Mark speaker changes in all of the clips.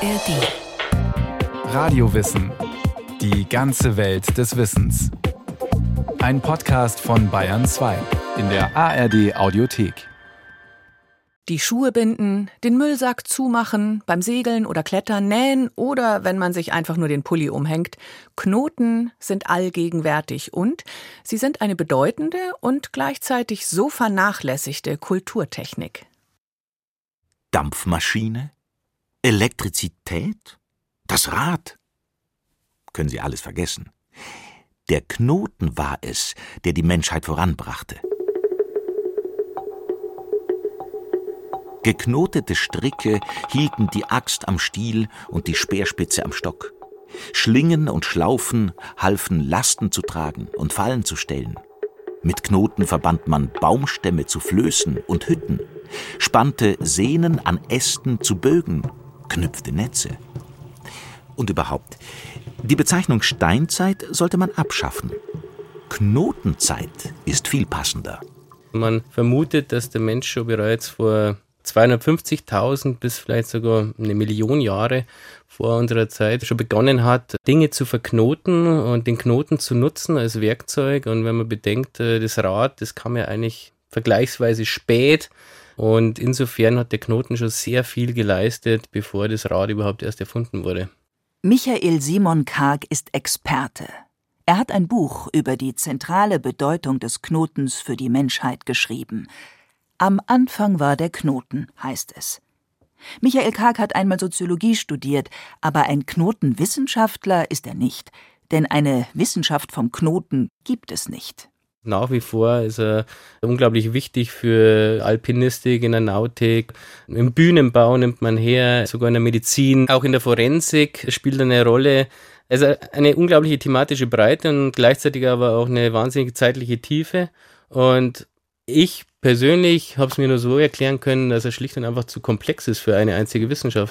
Speaker 1: ARD.
Speaker 2: Radiowissen. Die ganze Welt des Wissens. Ein Podcast von Bayern 2 in der ARD Audiothek.
Speaker 1: Die Schuhe binden, den Müllsack zumachen, beim Segeln oder Klettern nähen oder wenn man sich einfach nur den Pulli umhängt. Knoten sind allgegenwärtig und sie sind eine bedeutende und gleichzeitig so vernachlässigte Kulturtechnik.
Speaker 3: Dampfmaschine? Elektrizität? Das Rad? Können Sie alles vergessen. Der Knoten war es, der die Menschheit voranbrachte. Geknotete Stricke hielten die Axt am Stiel und die Speerspitze am Stock. Schlingen und Schlaufen halfen, Lasten zu tragen und Fallen zu stellen. Mit Knoten verband man Baumstämme zu Flößen und Hütten, spannte Sehnen an Ästen zu Bögen, knüpfte Netze. Und überhaupt, die Bezeichnung Steinzeit sollte man abschaffen. Knotenzeit ist viel passender.
Speaker 4: Man vermutet, dass der Mensch schon bereits vor 250.000 bis vielleicht sogar 1.000.000 Jahre vor unserer Zeit schon begonnen hat, Dinge zu verknoten und den Knoten zu nutzen als Werkzeug. Und wenn man bedenkt, das Rad, das kam ja eigentlich vergleichsweise spät. Und insofern hat der Knoten schon sehr viel geleistet, bevor das Rad überhaupt erst erfunden wurde.
Speaker 5: Michael Simon Karg ist Experte. Er hat ein Buch über die zentrale Bedeutung des Knotens für die Menschheit geschrieben. Am Anfang war der Knoten, heißt es. Michael Karg hat einmal Soziologie studiert, aber ein Knotenwissenschaftler ist er nicht, denn eine Wissenschaft vom Knoten gibt es nicht.
Speaker 4: Nach wie vor ist er unglaublich wichtig für Alpinistik, in der Nautik, im Bühnenbau nimmt man her, sogar in der Medizin, auch in der Forensik spielt er eine Rolle. Also eine unglaubliche thematische Breite und gleichzeitig aber auch eine wahnsinnige zeitliche Tiefe. Und ich persönlich habe es mir nur so erklären können, dass er schlicht und einfach zu komplex ist für eine einzige Wissenschaft.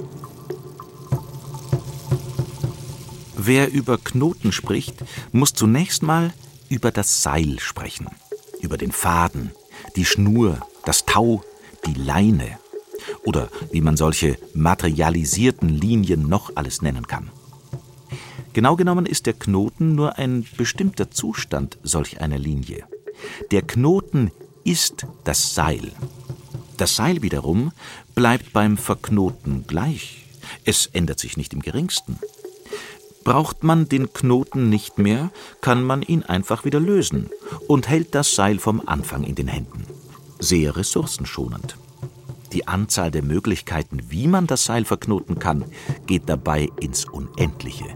Speaker 3: Wer über Knoten spricht, muss zunächst mal über das Seil sprechen, über den Faden, die Schnur, das Tau, die Leine oder wie man solche materialisierten Linien noch alles nennen kann. Genau genommen ist der Knoten nur ein bestimmter Zustand solch einer Linie. Der Knoten ist das Seil. Das Seil wiederum bleibt beim Verknoten gleich. Es ändert sich nicht im Geringsten. Braucht man den Knoten nicht mehr, kann man ihn einfach wieder lösen und hält das Seil vom Anfang in den Händen. Sehr ressourcenschonend. Die Anzahl der Möglichkeiten, wie man das Seil verknoten kann, geht dabei ins Unendliche.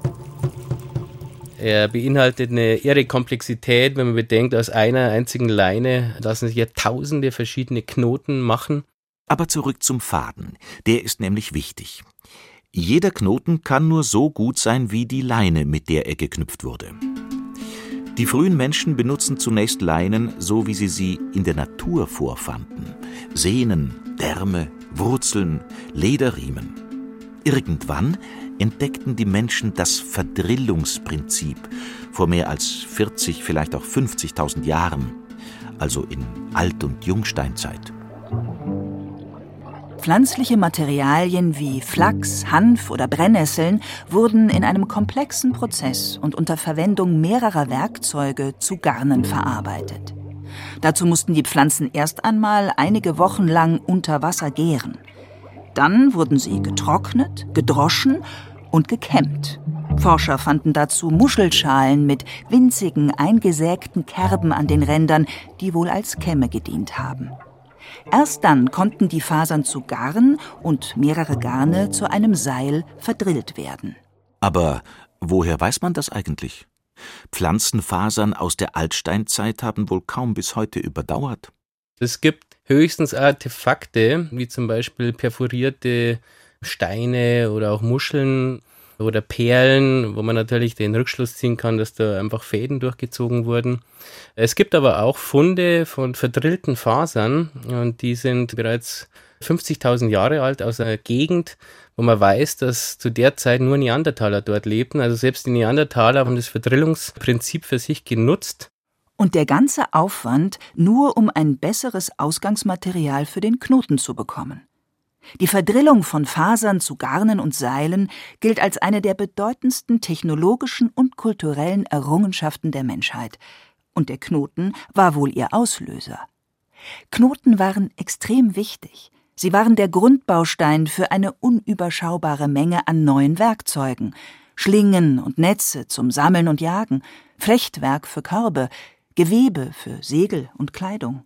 Speaker 4: Er beinhaltet eine irre Komplexität, wenn man bedenkt, aus einer einzigen Leine lassen sich ja tausende verschiedene Knoten machen.
Speaker 3: Aber zurück zum Faden. Der ist nämlich wichtig. Jeder Knoten kann nur so gut sein wie die Leine, mit der er geknüpft wurde. Die frühen Menschen benutzen zunächst Leinen, so wie sie in der Natur vorfanden. Sehnen, Därme, Wurzeln, Lederriemen. Irgendwann entdeckten die Menschen das Verdrillungsprinzip vor mehr als 40, vielleicht auch 50.000 Jahren, also in Alt- und Jungsteinzeit.
Speaker 5: Pflanzliche Materialien wie Flachs, Hanf oder Brennnesseln wurden in einem komplexen Prozess und unter Verwendung mehrerer Werkzeuge zu Garnen verarbeitet. Dazu mussten die Pflanzen erst einmal einige Wochen lang unter Wasser gären. Dann wurden sie getrocknet, gedroschen und gekämmt. Forscher fanden dazu Muschelschalen mit winzigen, eingesägten Kerben an den Rändern, die wohl als Kämme gedient haben. Erst dann konnten die Fasern zu Garn und mehrere Garne zu einem Seil verdrillt werden.
Speaker 3: Aber woher weiß man das eigentlich? Pflanzenfasern aus der Altsteinzeit haben wohl kaum bis heute überdauert.
Speaker 4: Es gibt höchstens Artefakte, wie zum Beispiel perforierte Steine oder auch Muscheln oder Perlen, wo man natürlich den Rückschluss ziehen kann, dass da einfach Fäden durchgezogen wurden. Es gibt aber auch Funde von verdrillten Fasern und die sind bereits 50.000 Jahre alt aus einer Gegend, wo man weiß, dass zu der Zeit nur Neandertaler dort lebten. Also selbst die Neandertaler haben das Verdrillungsprinzip für sich genutzt.
Speaker 5: Und der ganze Aufwand nur, um ein besseres Ausgangsmaterial für den Knoten zu bekommen. Die Verdrillung von Fasern zu Garnen und Seilen gilt als eine der bedeutendsten technologischen und kulturellen Errungenschaften der Menschheit. Und der Knoten war wohl ihr Auslöser. Knoten waren extrem wichtig. Sie waren der Grundbaustein für eine unüberschaubare Menge an neuen Werkzeugen. Schlingen und Netze zum Sammeln und Jagen, Flechtwerk für Körbe, Gewebe für Segel und Kleidung.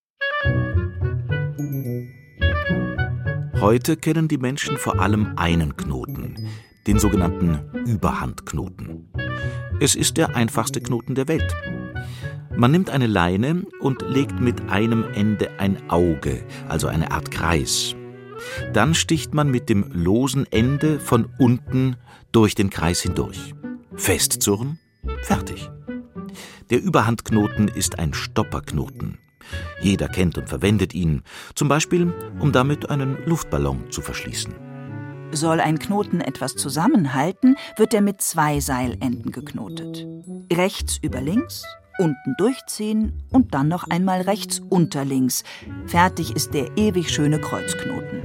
Speaker 3: Heute kennen die Menschen vor allem einen Knoten, den sogenannten Überhandknoten. Es ist der einfachste Knoten der Welt. Man nimmt eine Leine und legt mit einem Ende ein Auge, also eine Art Kreis. Dann sticht man mit dem losen Ende von unten durch den Kreis hindurch. Festzurren, fertig. Der Überhandknoten ist ein Stopperknoten. Jeder kennt und verwendet ihn, zum Beispiel, um damit einen Luftballon zu verschließen.
Speaker 5: Soll ein Knoten etwas zusammenhalten, wird er mit 2 Seilenden geknotet. Rechts über links, unten durchziehen und dann noch einmal rechts unter links. Fertig ist der ewig schöne Kreuzknoten.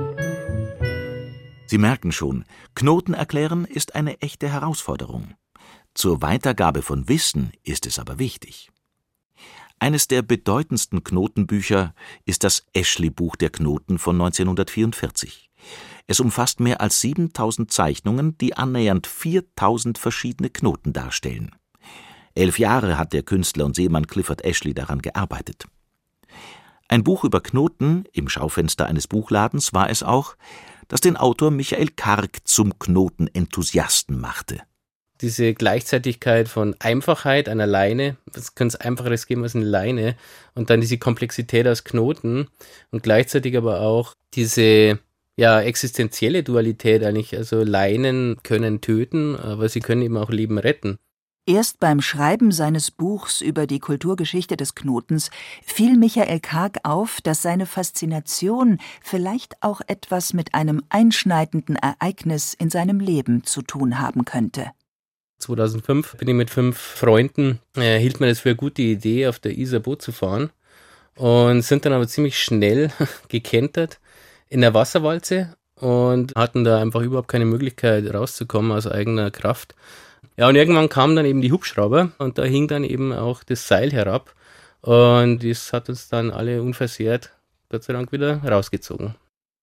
Speaker 3: Sie merken schon, Knoten erklären ist eine echte Herausforderung. Zur Weitergabe von Wissen ist es aber wichtig. Eines der bedeutendsten Knotenbücher ist das Eschli-Buch der Knoten von 1944. Es umfasst mehr als 7000 Zeichnungen, die annähernd 4000 verschiedene Knoten darstellen. 11 Jahre hat der Künstler und Seemann Clifford Eschli daran gearbeitet. Ein Buch über Knoten im Schaufenster eines Buchladens war es auch, das den Autor Michael Karg zum Knotenenthusiasten machte.
Speaker 4: Diese Gleichzeitigkeit von Einfachheit einer Leine, was könnte es Einfacheres geben als eine Leine, und dann diese Komplexität aus Knoten und gleichzeitig aber auch diese existenzielle Dualität eigentlich. Also Leinen können töten, aber sie können eben auch Leben retten.
Speaker 5: Erst beim Schreiben seines Buchs über die Kulturgeschichte des Knotens fiel Michael Karg auf, dass seine Faszination vielleicht auch etwas mit einem einschneidenden Ereignis in seinem Leben zu tun haben könnte.
Speaker 4: 2005 bin ich mit 5 Freunden, hielt mir das für eine gute Idee, auf der Isar Boot zu fahren, und sind dann aber ziemlich schnell gekentert in der Wasserwalze und hatten da einfach überhaupt keine Möglichkeit rauszukommen aus eigener Kraft. Ja, und irgendwann kamen dann eben die Hubschrauber und da hing dann eben auch das Seil herab und das hat uns dann alle unversehrt, Gott sei Dank, wieder rausgezogen.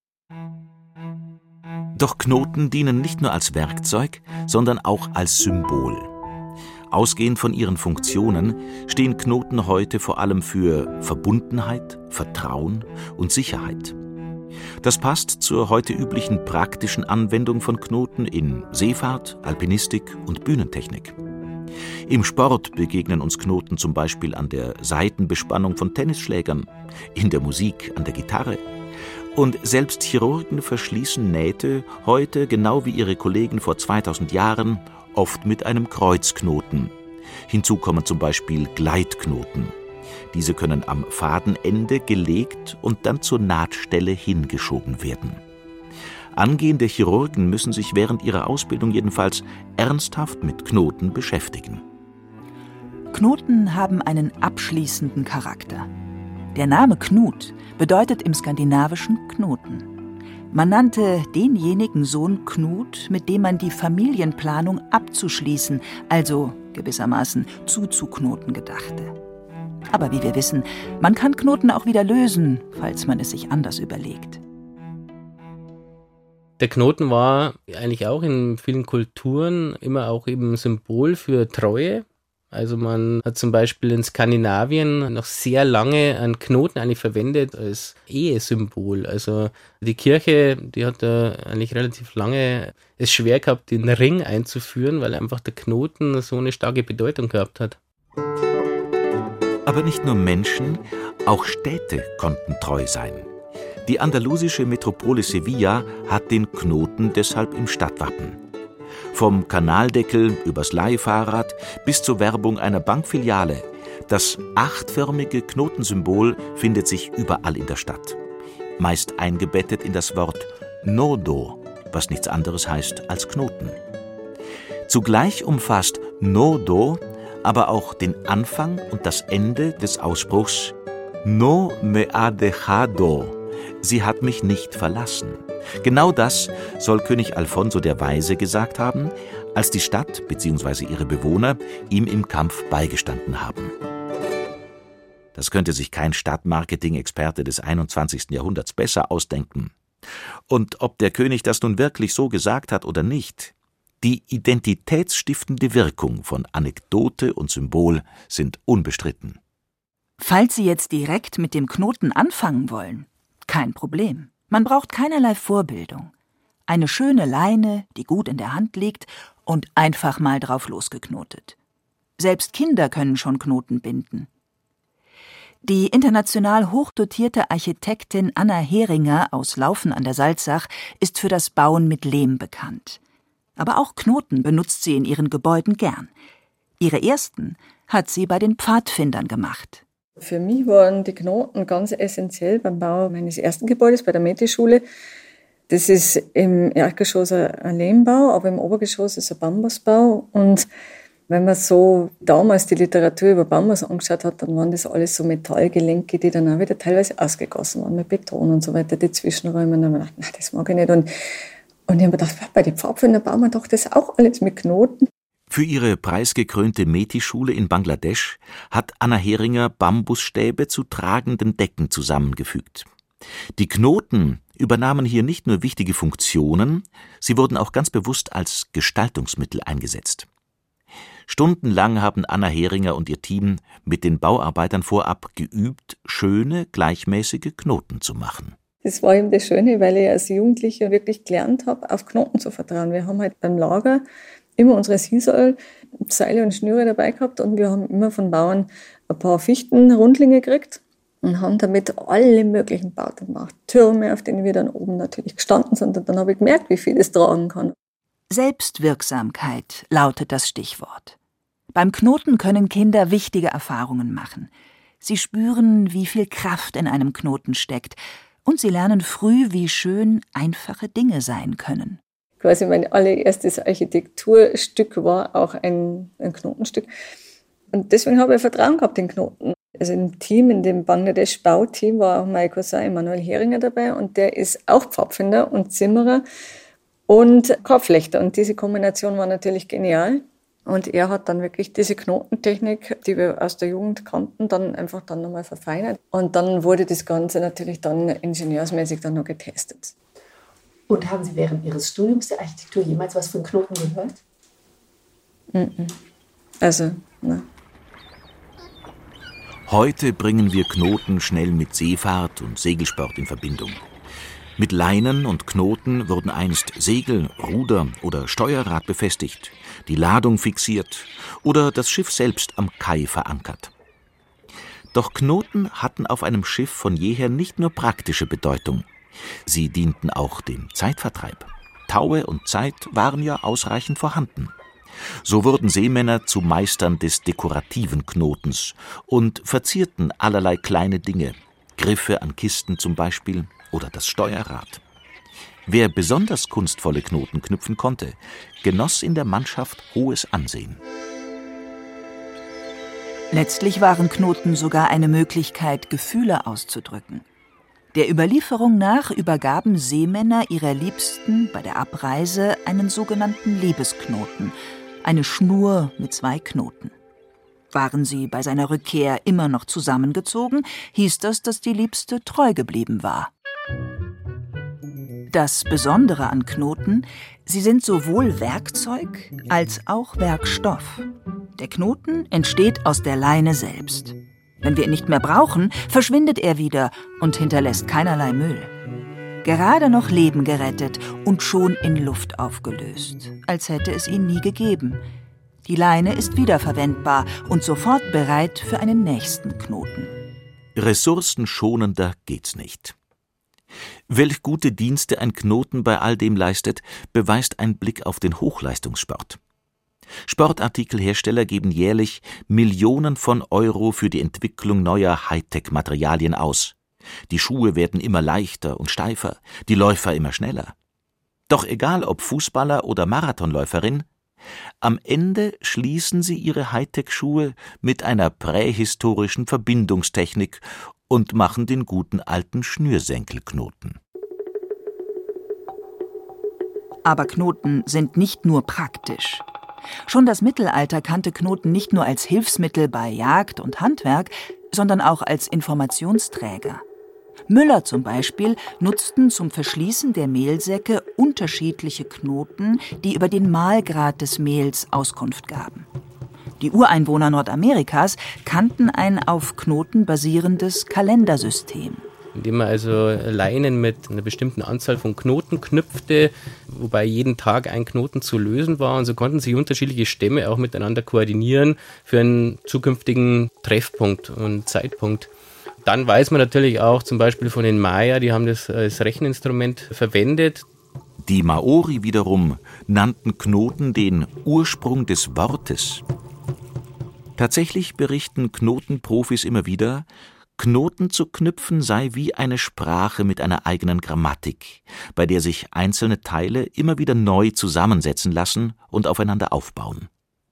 Speaker 3: Doch Knoten dienen nicht nur als Werkzeug, sondern auch als Symbol. Ausgehend von ihren Funktionen stehen Knoten heute vor allem für Verbundenheit, Vertrauen und Sicherheit. Das passt zur heute üblichen praktischen Anwendung von Knoten in Seefahrt, Alpinistik und Bühnentechnik. Im Sport begegnen uns Knoten zum Beispiel an der Saitenbespannung von Tennisschlägern, in der Musik an der Gitarre. Und selbst Chirurgen verschließen Nähte heute, genau wie ihre Kollegen vor 2000 Jahren, oft mit einem Kreuzknoten. Hinzu kommen zum Beispiel Gleitknoten. Diese können am Fadenende gelegt und dann zur Nahtstelle hingeschoben werden. Angehende Chirurgen müssen sich während ihrer Ausbildung jedenfalls ernsthaft mit Knoten beschäftigen.
Speaker 5: Knoten haben einen abschließenden Charakter. Der Name Knut bedeutet im Skandinavischen Knoten. Man nannte denjenigen Sohn Knut, mit dem man die Familienplanung abzuschließen, also gewissermaßen zuzuknoten gedachte. Aber wie wir wissen, man kann Knoten auch wieder lösen, falls man es sich anders überlegt.
Speaker 4: Der Knoten war eigentlich auch in vielen Kulturen immer auch eben Symbol für Treue. Also man hat zum Beispiel in Skandinavien noch sehr lange einen Knoten eigentlich verwendet als Ehesymbol. Also die Kirche, die hat da eigentlich relativ lange es schwer gehabt, den Ring einzuführen, weil einfach der Knoten so eine starke Bedeutung gehabt hat.
Speaker 3: Aber nicht nur Menschen, auch Städte konnten treu sein. Die andalusische Metropole Sevilla hat den Knoten deshalb im Stadtwappen. Vom Kanaldeckel übers Leihfahrrad bis zur Werbung einer Bankfiliale. Das 8-förmige Knotensymbol findet sich überall in der Stadt. Meist eingebettet in das Wort nodo, was nichts anderes heißt als Knoten. Zugleich umfasst nodo aber auch den Anfang und das Ende des Ausspruchs No me ha dejado, Sie hat mich nicht verlassen. Genau das soll König Alfonso der Weise gesagt haben, als die Stadt bzw. ihre Bewohner ihm im Kampf beigestanden haben. Das könnte sich kein Stadtmarketing-Experte des 21. Jahrhunderts besser ausdenken. Und ob der König das nun wirklich so gesagt hat oder nicht, die identitätsstiftende Wirkung von Anekdote und Symbol sind unbestritten.
Speaker 5: Falls Sie jetzt direkt mit dem Knoten anfangen wollen, kein Problem. Man braucht keinerlei Vorbildung. Eine schöne Leine, die gut in der Hand liegt und einfach mal drauf losgeknotet. Selbst Kinder können schon Knoten binden. Die international hochdotierte Architektin Anna Heringer aus Laufen an der Salzach ist für das Bauen mit Lehm bekannt. Aber auch Knoten benutzt sie in ihren Gebäuden gern. Ihre ersten hat sie bei den Pfadfindern gemacht.
Speaker 6: Für mich waren die Knoten ganz essentiell beim Bau meines ersten Gebäudes, bei der Mädchenschule. Das ist im Erdgeschoss ein Lehmbau, aber im Obergeschoss ist ein Bambusbau. Und wenn man so damals die Literatur über Bambus angeschaut hat, dann waren das alles so Metallgelenke, die dann auch wieder teilweise ausgegossen waren mit Beton und so weiter, die Zwischenräume. Und dann habe ich gedacht, nein, das mag ich nicht. Und ich habe mir gedacht, bei den Pfadfindern bauen wir doch das auch alles mit Knoten.
Speaker 3: Für ihre preisgekrönte Meti-Schule in Bangladesch hat Anna Heringer Bambusstäbe zu tragenden Decken zusammengefügt. Die Knoten übernahmen hier nicht nur wichtige Funktionen, sie wurden auch ganz bewusst als Gestaltungsmittel eingesetzt. Stundenlang haben Anna Heringer und ihr Team mit den Bauarbeitern vorab geübt, schöne, gleichmäßige Knoten zu machen.
Speaker 6: Das war eben das Schöne, weil ich als Jugendliche wirklich gelernt habe, auf Knoten zu vertrauen. Wir haben halt beim Lager immer unsere Seile und Schnüre dabei gehabt und wir haben immer von Bauern ein paar Fichtenrundlinge gekriegt und haben damit alle möglichen Bauten gemacht. Türme, auf denen wir dann oben natürlich gestanden sind, und dann habe ich gemerkt, wie viel es tragen kann.
Speaker 5: Selbstwirksamkeit lautet das Stichwort. Beim Knoten können Kinder wichtige Erfahrungen machen. Sie spüren, wie viel Kraft in einem Knoten steckt, und sie lernen früh, wie schön einfache Dinge sein können.
Speaker 6: Quasi mein allererstes Architekturstück war auch ein Knotenstück. Und deswegen habe ich Vertrauen gehabt in Knoten. Also im Team, in dem Bangladesch-Bauteam war auch mein Cousin Emanuel Heringer dabei und der ist auch Pfadfinder und Zimmerer und Korbflechter. Und diese Kombination war natürlich genial. Und er hat dann wirklich diese Knotentechnik, die wir aus der Jugend kannten, dann einfach dann nochmal verfeinert. Und dann wurde das Ganze natürlich dann ingenieursmäßig dann noch getestet.
Speaker 7: Und haben Sie während Ihres Studiums der Architektur jemals was von Knoten gehört?
Speaker 6: Also, ne.
Speaker 3: Heute bringen wir Knoten schnell mit Seefahrt und Segelsport in Verbindung. Mit Leinen und Knoten wurden einst Segel, Ruder oder Steuerrad befestigt, die Ladung fixiert oder das Schiff selbst am Kai verankert. Doch Knoten hatten auf einem Schiff von jeher nicht nur praktische Bedeutung. Sie dienten auch dem Zeitvertreib. Taue und Zeit waren ja ausreichend vorhanden. So wurden Seemänner zu Meistern des dekorativen Knotens und verzierten allerlei kleine Dinge, Griffe an Kisten zum Beispiel oder das Steuerrad. Wer besonders kunstvolle Knoten knüpfen konnte, genoss in der Mannschaft hohes Ansehen.
Speaker 5: Letztlich waren Knoten sogar eine Möglichkeit, Gefühle auszudrücken. Der Überlieferung nach übergaben Seemänner ihrer Liebsten bei der Abreise einen sogenannten Liebesknoten, eine Schnur mit 2 Knoten. Waren sie bei seiner Rückkehr immer noch zusammengezogen, hieß das, dass die Liebste treu geblieben war. Das Besondere an Knoten, sie sind sowohl Werkzeug als auch Werkstoff. Der Knoten entsteht aus der Leine selbst. Wenn wir ihn nicht mehr brauchen, verschwindet er wieder und hinterlässt keinerlei Müll. Gerade noch Leben gerettet und schon in Luft aufgelöst, als hätte es ihn nie gegeben. Die Leine ist wiederverwendbar und sofort bereit für einen nächsten Knoten.
Speaker 3: Ressourcenschonender geht's nicht. Welch gute Dienste ein Knoten bei all dem leistet, beweist ein Blick auf den Hochleistungssport. Sportartikelhersteller geben jährlich Millionen von Euro für die Entwicklung neuer Hightech-Materialien aus. Die Schuhe werden immer leichter und steifer, die Läufer immer schneller. Doch egal ob Fußballer oder Marathonläuferin, am Ende schließen sie ihre Hightech-Schuhe mit einer prähistorischen Verbindungstechnik und machen den guten alten Schnürsenkelknoten.
Speaker 5: Aber Knoten sind nicht nur praktisch. Schon das Mittelalter kannte Knoten nicht nur als Hilfsmittel bei Jagd und Handwerk, sondern auch als Informationsträger. Müller zum Beispiel nutzten zum Verschließen der Mehlsäcke unterschiedliche Knoten, die über den Mahlgrad des Mehls Auskunft gaben. Die Ureinwohner Nordamerikas kannten ein auf Knoten basierendes Kalendersystem.
Speaker 4: Indem man also Leinen mit einer bestimmten Anzahl von Knoten knüpfte, wobei jeden Tag ein Knoten zu lösen war. Und so konnten sich unterschiedliche Stämme auch miteinander koordinieren für einen zukünftigen Treffpunkt und Zeitpunkt. Dann weiß man natürlich auch zum Beispiel von den Maya, die haben das als Recheninstrument verwendet.
Speaker 3: Die Maori wiederum nannten Knoten den Ursprung des Wortes. Tatsächlich berichten Knotenprofis immer wieder, Knoten zu knüpfen sei wie eine Sprache mit einer eigenen Grammatik, bei der sich einzelne Teile immer wieder neu zusammensetzen lassen und aufeinander aufbauen.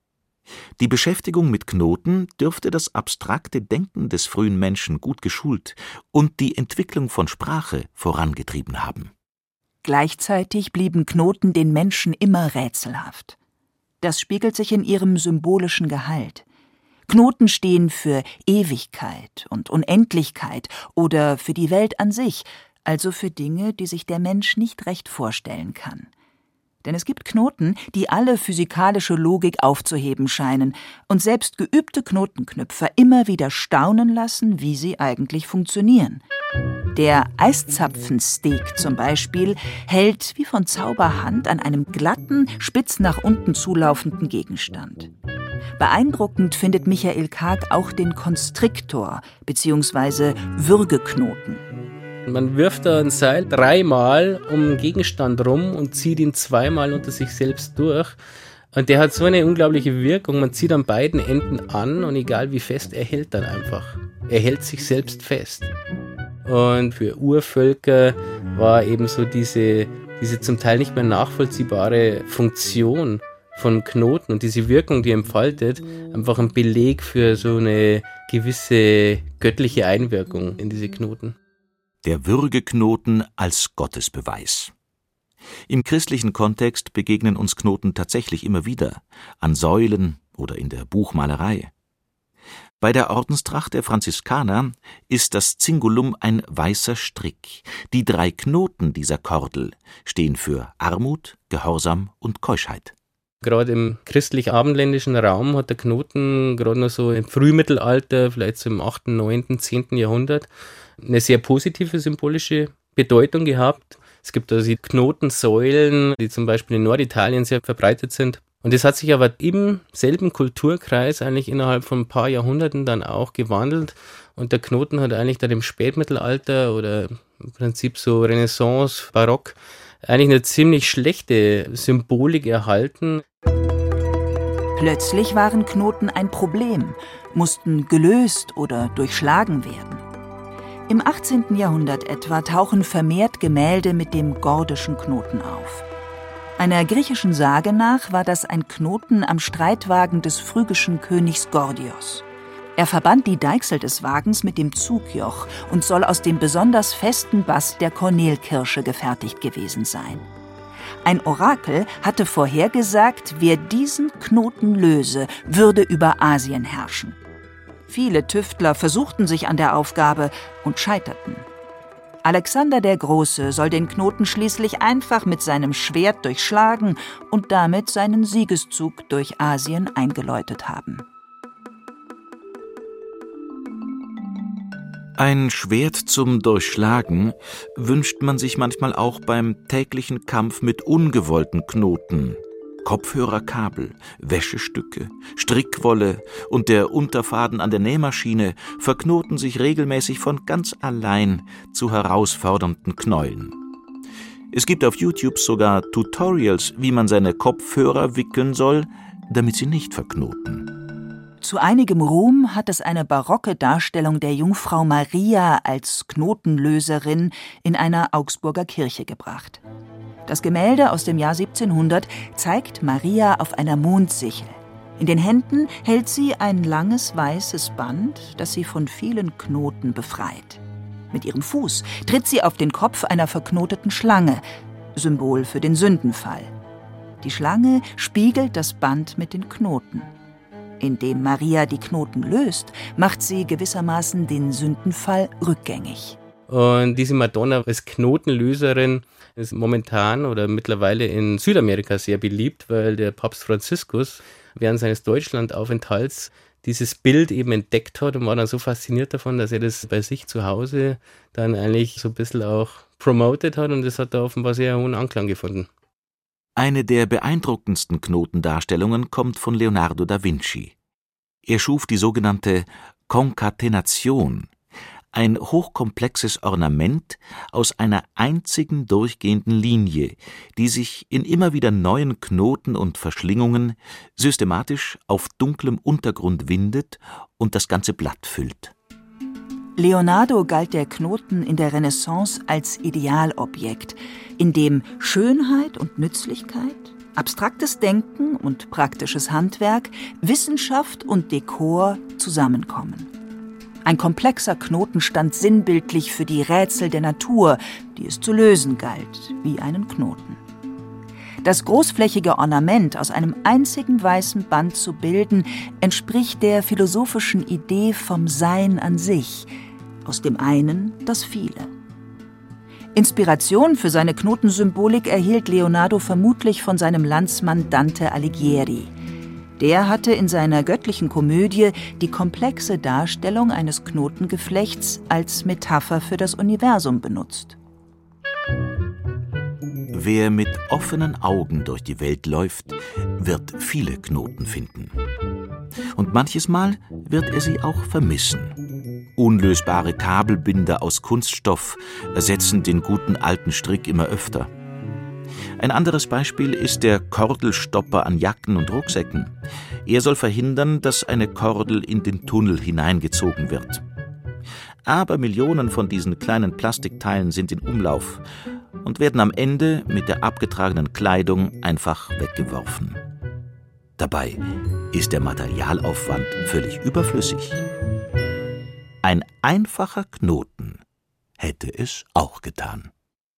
Speaker 3: Die Beschäftigung mit Knoten dürfte das abstrakte Denken des frühen Menschen gut geschult und die Entwicklung von Sprache vorangetrieben haben.
Speaker 5: Gleichzeitig blieben Knoten den Menschen immer rätselhaft. Das spiegelt sich in ihrem symbolischen Gehalt. Knoten stehen für Ewigkeit und Unendlichkeit oder für die Welt an sich, also für Dinge, die sich der Mensch nicht recht vorstellen kann. Denn es gibt Knoten, die alle physikalische Logik aufzuheben scheinen und selbst geübte Knotenknüpfer immer wieder staunen lassen, wie sie eigentlich funktionieren. Der Eiszapfensteak zum Beispiel hält wie von Zauberhand an einem glatten, spitz nach unten zulaufenden Gegenstand. Beeindruckend findet Michael Karg auch den Konstriktor bzw. Würgeknoten.
Speaker 4: Man wirft da ein Seil 3-mal um einen Gegenstand rum und zieht ihn 2-mal unter sich selbst durch. Und der hat so eine unglaubliche Wirkung. Man zieht an beiden Enden an und egal wie fest, er hält dann einfach. Er hält sich selbst fest. Und für Urvölker war eben so diese zum Teil nicht mehr nachvollziehbare Funktion von Knoten und diese Wirkung, die entfaltet, einfach ein Beleg für so eine gewisse göttliche Einwirkung in diese Knoten.
Speaker 3: Der Würgeknoten als Gottesbeweis. Im christlichen Kontext begegnen uns Knoten tatsächlich immer wieder, an Säulen oder in der Buchmalerei. Bei der Ordenstracht der Franziskaner ist das Zingulum ein weißer Strick. Die 3 Knoten dieser Kordel stehen für Armut, Gehorsam und Keuschheit.
Speaker 4: Gerade im christlich-abendländischen Raum hat der Knoten gerade noch so im Frühmittelalter, vielleicht so im 8., 9., 10. Jahrhundert, eine sehr positive symbolische Bedeutung gehabt. Es gibt also die Knotensäulen, die zum Beispiel in Norditalien sehr verbreitet sind. Und das hat sich aber im selben Kulturkreis eigentlich innerhalb von ein paar Jahrhunderten dann auch gewandelt. Und der Knoten hat eigentlich dann im Spätmittelalter oder im Prinzip so Renaissance, Barock, eigentlich eine ziemlich schlechte Symbolik erhalten.
Speaker 5: Plötzlich waren Knoten ein Problem, mussten gelöst oder durchschlagen werden. Im 18. Jahrhundert etwa tauchen vermehrt Gemälde mit dem gordischen Knoten auf. Einer griechischen Sage nach war das ein Knoten am Streitwagen des phrygischen Königs Gordios. Er verband die Deichsel des Wagens mit dem Zugjoch und soll aus dem besonders festen Bast der Kornelkirsche gefertigt gewesen sein. Ein Orakel hatte vorhergesagt, wer diesen Knoten löse, würde über Asien herrschen. Viele Tüftler versuchten sich an der Aufgabe und scheiterten. Alexander der Große soll den Knoten schließlich einfach mit seinem Schwert durchschlagen und damit seinen Siegeszug durch Asien eingeläutet haben.
Speaker 3: Ein Schwert zum Durchschlagen wünscht man sich manchmal auch beim täglichen Kampf mit ungewollten Knoten. Kopfhörerkabel, Wäschestücke, Strickwolle und der Unterfaden an der Nähmaschine verknoten sich regelmäßig von ganz allein zu herausfordernden Knäueln. Es gibt auf YouTube sogar Tutorials, wie man seine Kopfhörer wickeln soll, damit sie nicht verknoten.
Speaker 5: Zu einigem Ruhm hat es eine barocke Darstellung der Jungfrau Maria als Knotenlöserin in einer Augsburger Kirche gebracht. Das Gemälde aus dem Jahr 1700 zeigt Maria auf einer Mondsichel. In den Händen hält sie ein langes weißes Band, das sie von vielen Knoten befreit. Mit ihrem Fuß tritt sie auf den Kopf einer verknoteten Schlange, Symbol für den Sündenfall. Die Schlange spiegelt das Band mit den Knoten. Indem Maria die Knoten löst, macht sie gewissermaßen den Sündenfall rückgängig.
Speaker 4: Und diese Madonna als Knotenlöserin ist momentan oder mittlerweile in Südamerika sehr beliebt, weil der Papst Franziskus während seines Deutschlandaufenthalts dieses Bild eben entdeckt hat und war dann so fasziniert davon, dass er das bei sich zu Hause dann eigentlich so ein bisschen auch promoted hat, und das hat da offenbar sehr hohen Anklang gefunden.
Speaker 3: Eine der beeindruckendsten Knotendarstellungen kommt von Leonardo da Vinci. Er schuf die sogenannte Konkatenation, ein hochkomplexes Ornament aus einer einzigen durchgehenden Linie, die sich in immer wieder neuen Knoten und Verschlingungen systematisch auf dunklem Untergrund windet und das ganze Blatt füllt.
Speaker 5: Leonardo galt der Knoten in der Renaissance als Idealobjekt, in dem Schönheit und Nützlichkeit, abstraktes Denken und praktisches Handwerk, Wissenschaft und Dekor zusammenkommen. Ein komplexer Knoten stand sinnbildlich für die Rätsel der Natur, die es zu lösen galt, wie einen Knoten. Das großflächige Ornament aus einem einzigen weißen Band zu bilden, entspricht der philosophischen Idee vom Sein an sich, aus dem einen das Viele. Inspiration für seine Knotensymbolik erhielt Leonardo vermutlich von seinem Landsmann Dante Alighieri. Der hatte in seiner Göttlichen Komödie die komplexe Darstellung eines Knotengeflechts als Metapher für das Universum benutzt.
Speaker 3: Wer mit offenen Augen durch die Welt läuft, wird viele Knoten finden. Und manches Mal wird er sie auch vermissen. Unlösbare Kabelbinder aus Kunststoff ersetzen den guten alten Strick immer öfter. Ein anderes Beispiel ist der Kordelstopper an Jacken und Rucksäcken. Er soll verhindern, dass eine Kordel in den Tunnel hineingezogen wird. Aber Millionen von diesen kleinen Plastikteilen sind in Umlauf und werden am Ende mit der abgetragenen Kleidung einfach weggeworfen. Dabei ist der Materialaufwand völlig überflüssig. Ein einfacher Knoten hätte es auch getan.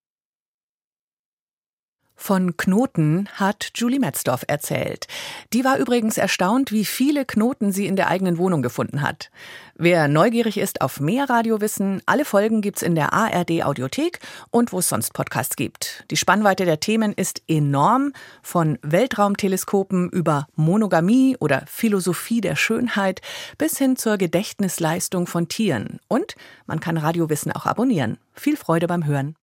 Speaker 1: Von Knoten hat Julie Metzdorf erzählt. Die war übrigens erstaunt, wie viele Knoten sie in der eigenen Wohnung gefunden hat. Wer neugierig ist auf mehr Radiowissen, alle Folgen gibt's in der ARD-Audiothek und wo es sonst Podcasts gibt. Die Spannweite der Themen ist enorm, von Weltraumteleskopen über Monogamie oder Philosophie der Schönheit bis hin zur Gedächtnisleistung von Tieren. Und man kann Radiowissen auch abonnieren. Viel Freude beim Hören.